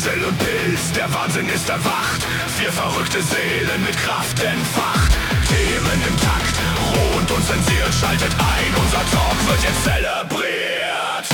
Pixel und Pilz, der Wahnsinn ist erwacht. Vier verrückte Seelen mit Kraft entfacht. Themen im Takt, roh und unzensiert, schaltet ein, unser Talk wird jetzt zelebriert.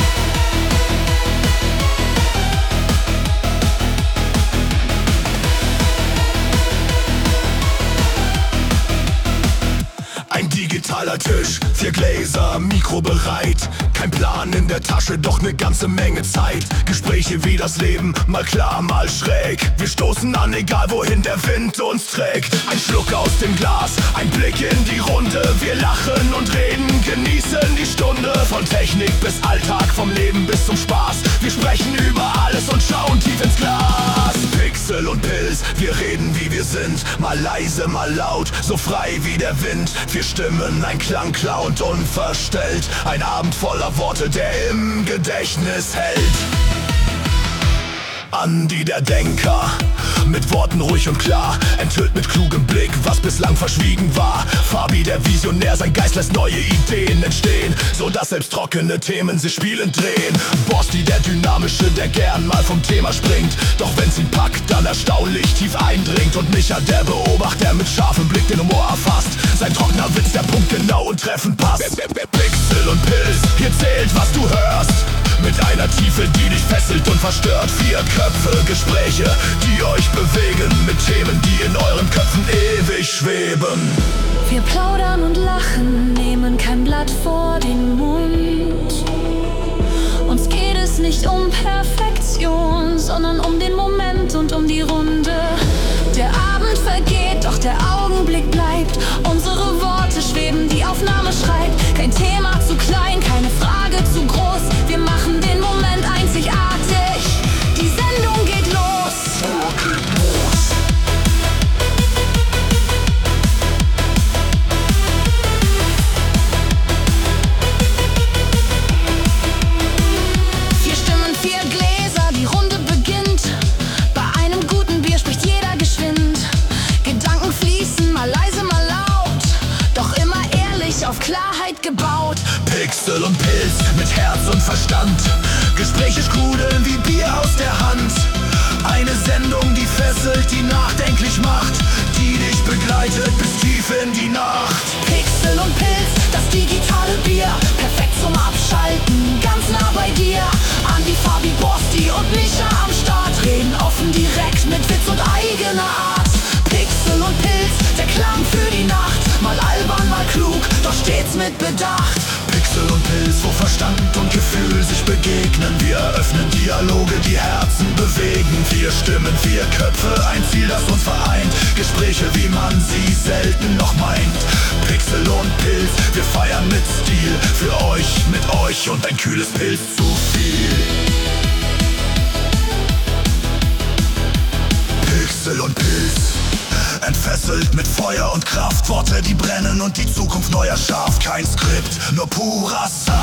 Ein digitaler Tisch, 4 Gläser, Mikro bereit. Kein Plan in der Tasche, doch ne ganze Menge Zeit. Gespräche wie das Leben, mal klar, mal schräg. Wir stoßen an, egal wohin der Wind uns trägt. Ein Schluck aus dem Glas, ein Blick in die Runde. Wir lachen und reden, genießen die Stunde. Von Technik bis Alltag, vom Leben bis zum Spaß. Wir sprechen über alles und schauen tief ins Glas. Pixel und Pilz, wir reden wie wir sind. Mal leise, mal laut, so frei wie der Wind. 4 Stimmen, ein Klang klar und unverstellt. Ein Abend voller Worte, der im Gedächtnis hält. Andi der Denker, mit Worten ruhig und klar, enthüllt mit klugem Blick, was bislang verschwiegen war. Fabi der Visionär, sein Geist lässt neue Ideen entstehen, so dass selbst trockene Themen sich spielend drehen. Bosti der Dynamische, der gern mal vom Thema springt, doch wenn's ihn packt, dann erstaunlich tief eindringt. Und Micha der Beobachter, mit scharfem Blick den Humor erfasst, sein trockener Witz, der Punkt genau und treffend passt. Pixel und Pilz, hier zählt, was du hörst, mit einer Tiefe, die dich fesselt und verstört. 4 Köpfe, Gespräche, die euch bewegen, mit Themen, die in euren Köpfen ewig schweben. Wir plaudern und lachen, nehmen kein Blatt vor den Mund. Uns geht es nicht um Perfektion, sondern um den Moment und um die Runde. Der Abend vergeht, doch der Augenblick bleibt. Unsere Worte schweben, die Aufnahme schreibt. Kein Thema zu klein, keine Frage zu groß. Wir machen den Moment einzigartig. Die Sendung geht los. Auf Klarheit gebaut. Pixel und Pilz mit Herz und Verstand. Gespräche sprudeln wie Bier aus der Hand. Eine Sendung, die fesselt, die nachdenklich macht, die dich begleitet bis tief in die Nacht. Pixel und Pilz, das digitale Bier, perfekt zum Abschalten, ganz nah bei dir. Andi, Fabi, Bosti und Micha am Start, reden offen, direkt, mit Witz und eigener Art. Pixel und Pilz, der Klang für die Nacht, mal albern, mal klug, doch stets mit Bedacht. Pixel und Pilz, wo Verstand und Gefühl sich begegnen. Wir eröffnen Dialoge, die Herzen bewegen. 4 Stimmen, 4 Köpfe, ein Ziel, das uns vereint. Gespräche, wie man sie selten noch meint. Pixel und Pilz, wir feiern mit Stil. Für euch, mit euch und ein kühles Pilz zu viel. Pixel und Pilz, entfesselt mit Feuer und Kraft. Worte, die brennen und die Zukunft neu erschafft. Kein Skript, nur purer Saft.